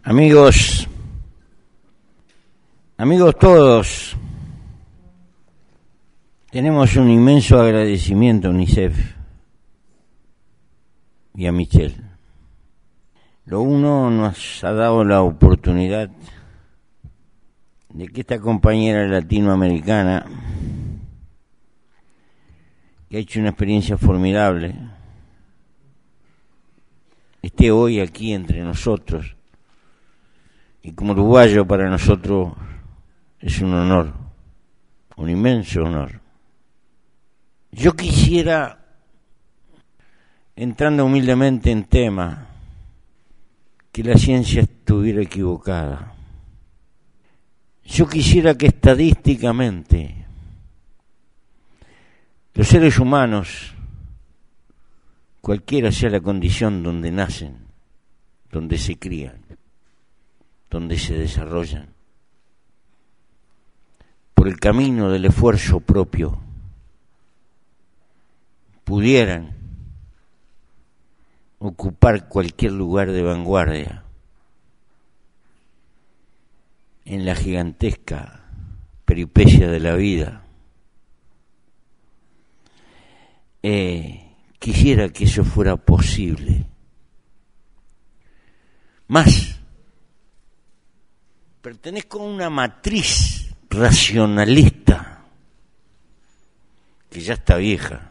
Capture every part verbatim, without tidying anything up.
Amigos, amigos todos, tenemos un inmenso agradecimiento a UNICEF y a Michelle. Lo uno nos ha dado la oportunidad de que esta compañera latinoamericana, que ha hecho una experiencia formidable, esté hoy aquí entre nosotros. Y como uruguayo, para nosotros es un honor, un inmenso honor. Yo quisiera, entrando humildemente en tema, que la ciencia estuviera equivocada. Yo quisiera que estadísticamente los seres humanos, cualquiera sea la condición donde nacen, donde se crían, donde se desarrollan, por el camino del esfuerzo propio, pudieran ocupar cualquier lugar de vanguardia en la gigantesca peripecia de la vida. Eh, quisiera que eso fuera posible. Más, pertenezco a una matriz racionalista que ya está vieja,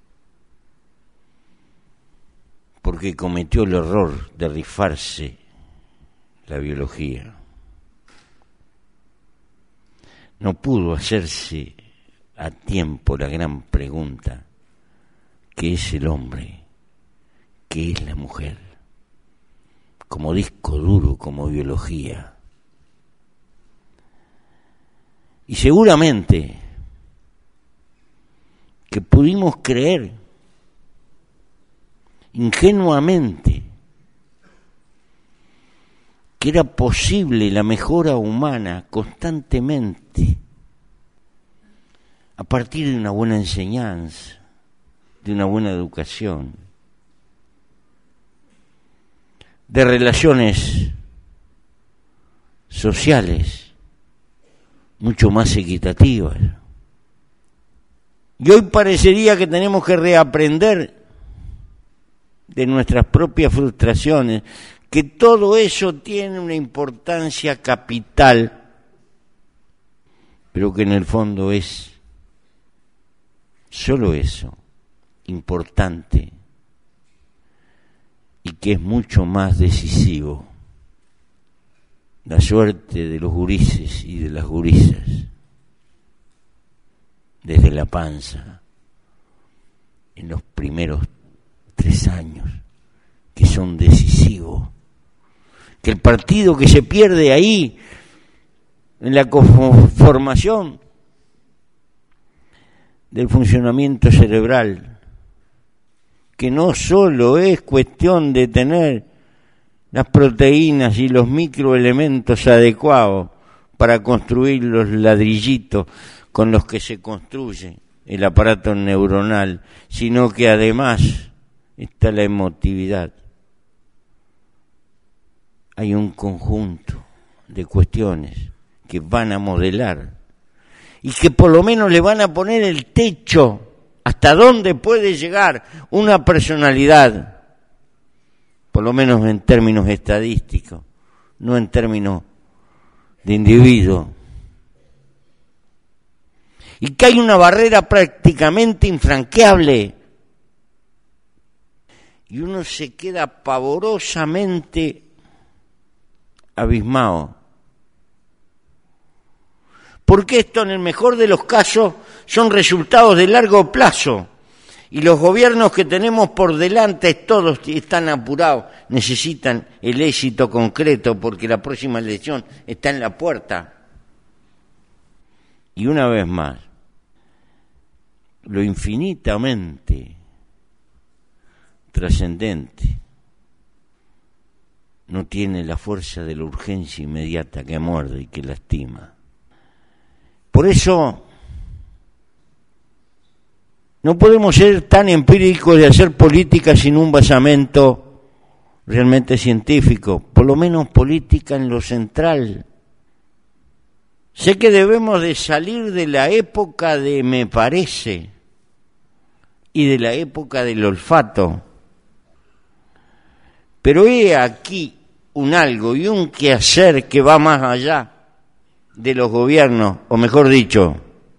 porque cometió el error de rifarse la biología. No pudo hacerse a tiempo la gran pregunta: ¿qué es el hombre? ¿Qué es la mujer? Como disco duro, como biología. Y seguramente que pudimos creer ingenuamente que era posible la mejora humana constantemente a partir de una buena enseñanza, de una buena educación, de relaciones sociales mucho más equitativas. Y hoy parecería que tenemos que reaprender de nuestras propias frustraciones, que todo eso tiene una importancia capital, pero que en el fondo es solo eso, importante, y que es mucho más decisivo la suerte de los gurises y de las gurisas desde la panza en los primeros tres años, que son decisivos, que el partido que se pierde ahí en la conformación del funcionamiento cerebral, que no solo es cuestión de tener las proteínas y los microelementos adecuados para construir los ladrillitos con los que se construye el aparato neuronal, sino que además está la emotividad. Hay un conjunto de cuestiones que van a modelar y que por lo menos le van a poner el techo hasta dónde puede llegar una personalidad, por lo menos en términos estadísticos, no en términos de individuo. Y que hay una barrera prácticamente infranqueable. Y uno se queda pavorosamente abismado. Porque esto, en el mejor de los casos, son resultados de largo plazo. Y los gobiernos que tenemos por delante todos están apurados, necesitan el éxito concreto porque la próxima elección está en la puerta. Y una vez más, lo infinitamente trascendente no tiene la fuerza de la urgencia inmediata que muerde y que lastima. Por eso no podemos ser tan empíricos de hacer política sin un basamento realmente científico, por lo menos política en lo central. Sé que debemos de salir de la época de me parece y de la época del olfato, pero he aquí un algo y un quehacer que va más allá de los gobiernos, o mejor dicho,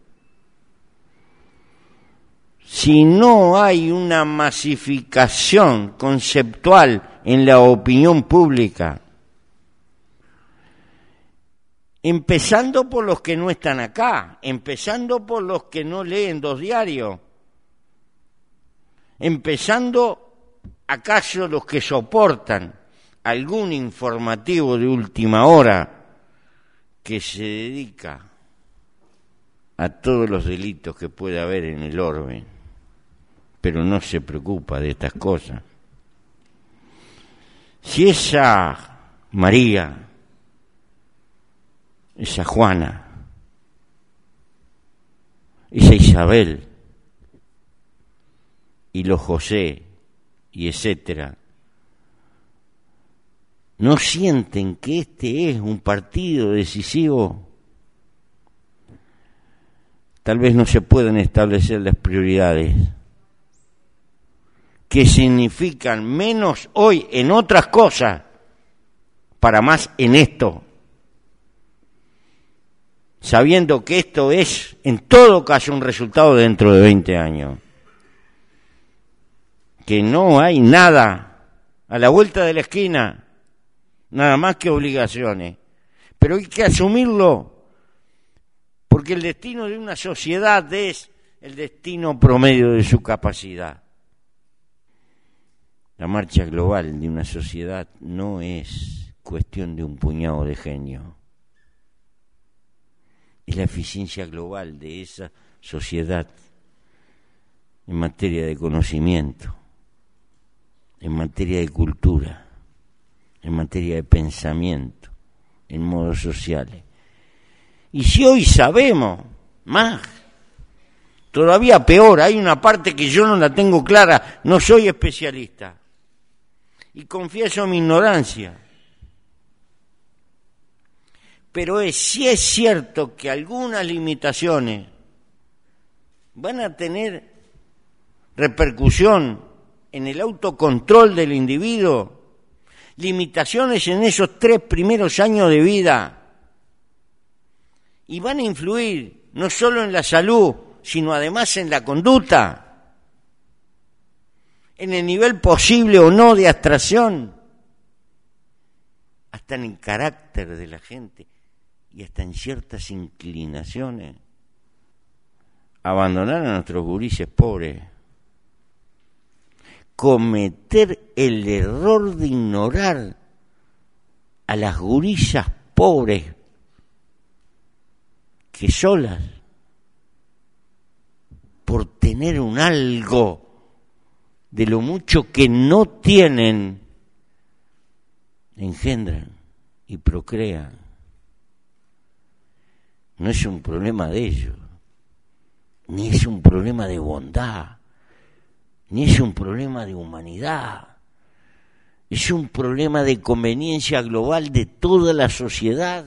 si no hay una masificación conceptual en la opinión pública, empezando por los que no están acá, empezando por los que no leen dos diarios, empezando acaso los que soportan algún informativo de última hora que se dedica a todos los delitos que puede haber en el orbe, pero no se preocupa de estas cosas. Si esa María, esa Juana, esa Isabel y los José y etcétera, no sienten que este es un partido decisivo, tal vez no se puedan establecer las prioridades que significan menos hoy en otras cosas para más en esto, sabiendo que esto es en todo caso un resultado dentro de veinte años, que no hay nada a la vuelta de la esquina, nada más que obligaciones, pero hay que asumirlo, porque el destino de una sociedad es el destino promedio de su capacidad. La marcha global de una sociedad no es cuestión de un puñado de genio, es la eficiencia global de esa sociedad en materia de conocimiento, en materia de cultura, en materia de pensamiento, en modos sociales. Y si hoy sabemos más, todavía peor, hay una parte que yo no la tengo clara, no soy especialista, y confieso mi ignorancia. Pero es, sí es cierto que algunas limitaciones van a tener repercusión en el autocontrol del individuo, limitaciones en esos tres primeros años de vida, y van a influir no solo en la salud, sino además en la conducta, en el nivel posible o no de abstracción, hasta en el carácter de la gente y hasta en ciertas inclinaciones. Abandonar a nuestros gurises pobres, cometer el error de ignorar a las gurisas pobres que solas, por tener un algo de lo mucho que no tienen, engendran y procrean. No es un problema de ellos, ni es un problema de bondad, ni es un problema de humanidad, es un problema de conveniencia global de toda la sociedad.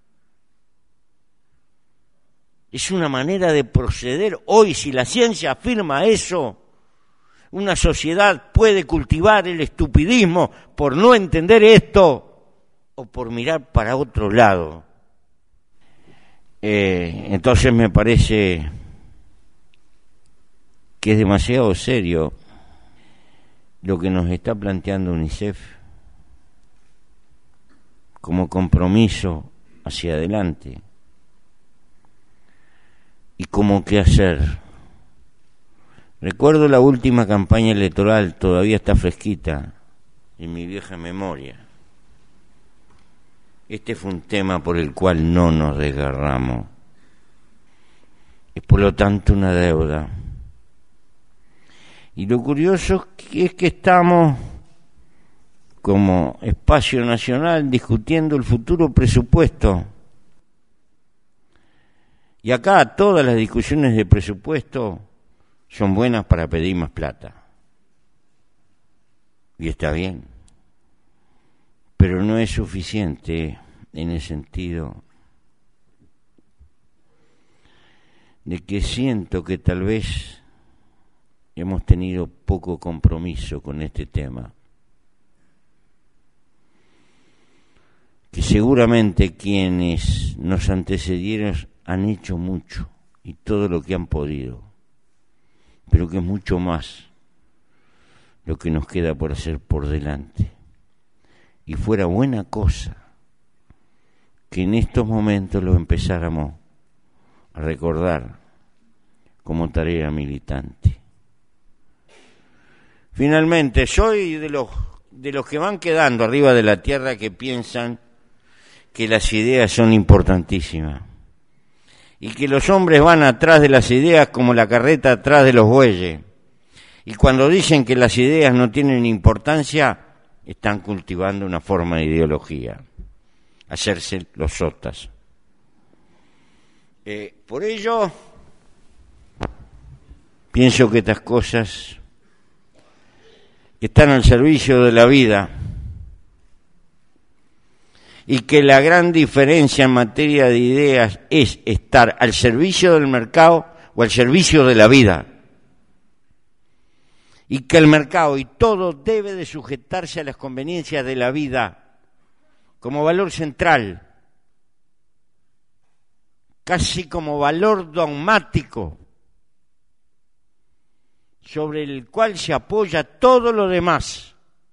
Es una manera de proceder. Hoy, si la ciencia afirma eso, una sociedad puede cultivar el estupidismo por no entender esto o por mirar para otro lado. Eh, entonces me parece que es demasiado serio lo que nos está planteando UNICEF como compromiso hacia adelante y como qué hacer. Recuerdo la última campaña electoral, todavía está fresquita en mi vieja memoria. Este fue un tema por el cual no nos desgarramos. Es por lo tanto una deuda. Y lo curioso es que estamos como espacio nacional discutiendo el futuro presupuesto. Y acá todas las discusiones de presupuesto son buenas para pedir más plata. Y está bien. pero no es suficiente en el sentido de que siento que tal vez hemos tenido poco compromiso con este tema, que seguramente quienes nos antecedieron han hecho mucho y todo lo que han podido, pero que es mucho más lo que nos queda por hacer por delante. Y fuera buena cosa que en estos momentos lo empezáramos a recordar como tarea militante. Finalmente, soy de los, de los que van quedando arriba de la tierra que piensan que las ideas son importantísimas y que los hombres van atrás de las ideas como la carreta atrás de los bueyes. Y cuando dicen que las ideas no tienen importancia, están cultivando una forma de ideología, hacerse los sotas. Eh, por ello, pienso que estas cosas están al servicio de la vida y que la gran diferencia en materia de ideas es estar al servicio del mercado o al servicio de la vida. Y que el mercado y todo debe de sujetarse a las conveniencias de la vida como valor central, casi como valor dogmático, sobre el cual se apoya todo lo demás.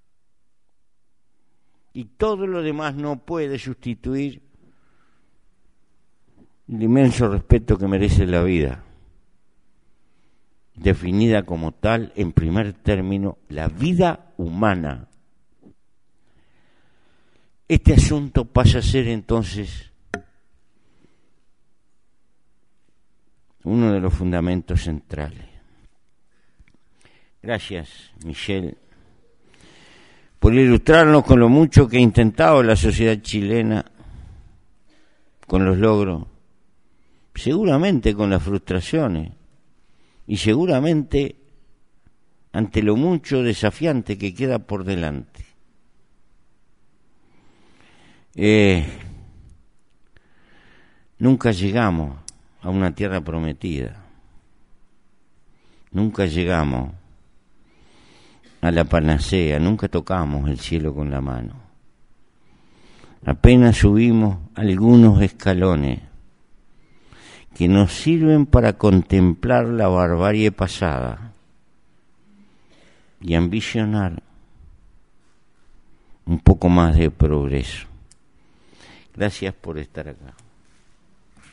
Y todo lo demás no puede sustituir el inmenso respeto que merece la vida, definida como tal, en primer término, la vida humana. Este asunto pasa a ser entonces uno de los fundamentos centrales. Gracias, Michel, por ilustrarnos con lo mucho que ha intentado la sociedad chilena, con los logros, seguramente con las frustraciones, y seguramente ante lo mucho desafiante que queda por delante. Eh, nunca llegamos a una tierra prometida, nunca llegamos a la panacea, nunca tocamos el cielo con la mano. Apenas subimos algunos escalones que nos sirven para contemplar la barbarie pasada y ambicionar un poco más de progreso. Gracias por estar acá.